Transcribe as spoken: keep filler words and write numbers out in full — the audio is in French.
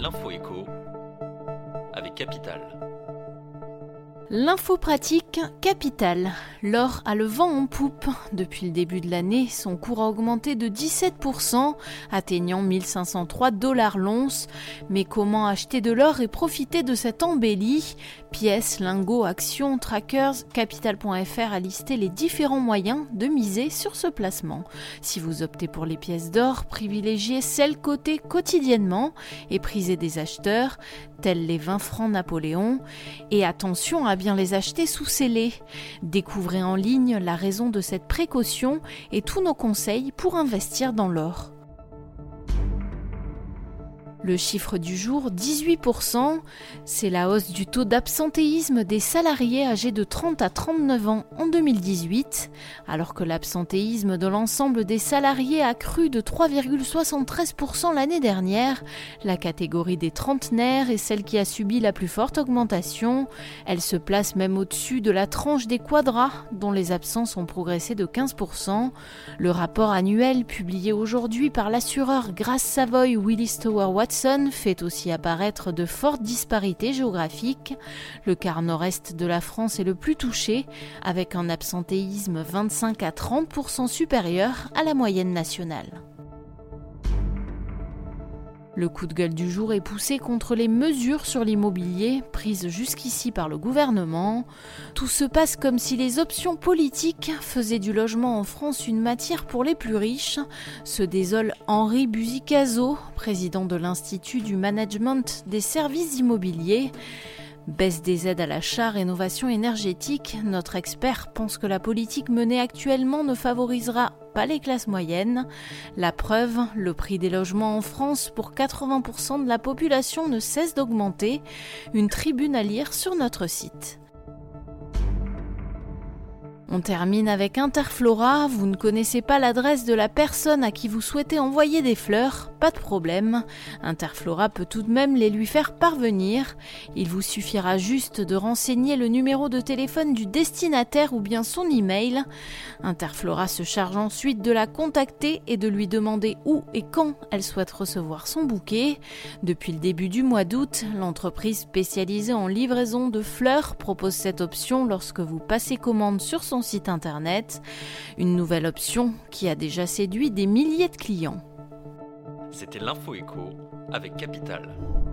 L'info éco avec Capital. L'info pratique Capital. L'or a le vent en poupe. Depuis le début de l'année, son cours a augmenté de dix-sept pour cent, atteignant mille cinq cent trois dollars l'once. Mais comment acheter de l'or et profiter de cette embellie ? Pièces, lingots, actions, trackers, Capital point F R a listé les différents moyens de miser sur ce placement. Si vous optez pour les pièces d'or, privilégiez celles cotées quotidiennement et prisées des acheteurs, tels les vingt francs Napoléon. Et attention à bien les acheter sous scellé. Découvrez en ligne la raison de cette précaution et tous nos conseils pour investir dans l'or. Le chiffre du jour, dix-huit pour cent, c'est la hausse du taux d'absentéisme des salariés âgés de trente à trente-neuf ans en deux mille dix-huit, alors que l'absentéisme de l'ensemble des salariés a cru de trois virgule soixante-treize pour cent l'année dernière. La catégorie des trentenaires est celle qui a subi la plus forte augmentation. Elle se place même au-dessus de la tranche des quadras, dont les absences ont progressé de quinze pour cent. Le rapport annuel publié aujourd'hui par l'assureur Gras Savoye Willis Tower Watson fait aussi apparaître de fortes disparités géographiques. Le quart nord-est de la France est le plus touché, avec un absentéisme vingt-cinq à trente pour cent supérieur à la moyenne nationale. Le coup de gueule du jour est poussé contre les mesures sur l'immobilier prises jusqu'ici par le gouvernement. Tout se passe comme si les options politiques faisaient du logement en France une matière pour les plus riches, se désole Henri Buzicazo, président de l'Institut du Management des Services Immobiliers. Baisse des aides à l'achat, rénovation énergétique, notre expert pense que la politique menée actuellement ne favorisera pas les classes moyennes. La preuve, le prix des logements en France pour quatre-vingts pour cent de la population ne cesse d'augmenter. Une tribune à lire sur notre site. On termine avec Interflora. Vous ne connaissez pas l'adresse de la personne à qui vous souhaitez envoyer des fleurs ? Pas de problème. Interflora peut tout de même les lui faire parvenir. Il vous suffira juste de renseigner le numéro de téléphone du destinataire ou bien son email. Interflora se charge ensuite de la contacter et de lui demander où et quand elle souhaite recevoir son bouquet. Depuis le début du mois d'août, l'entreprise spécialisée en livraison de fleurs propose cette option lorsque vous passez commande sur son site internet, une nouvelle option qui a déjà séduit des milliers de clients. C'était l'info éco avec Capital.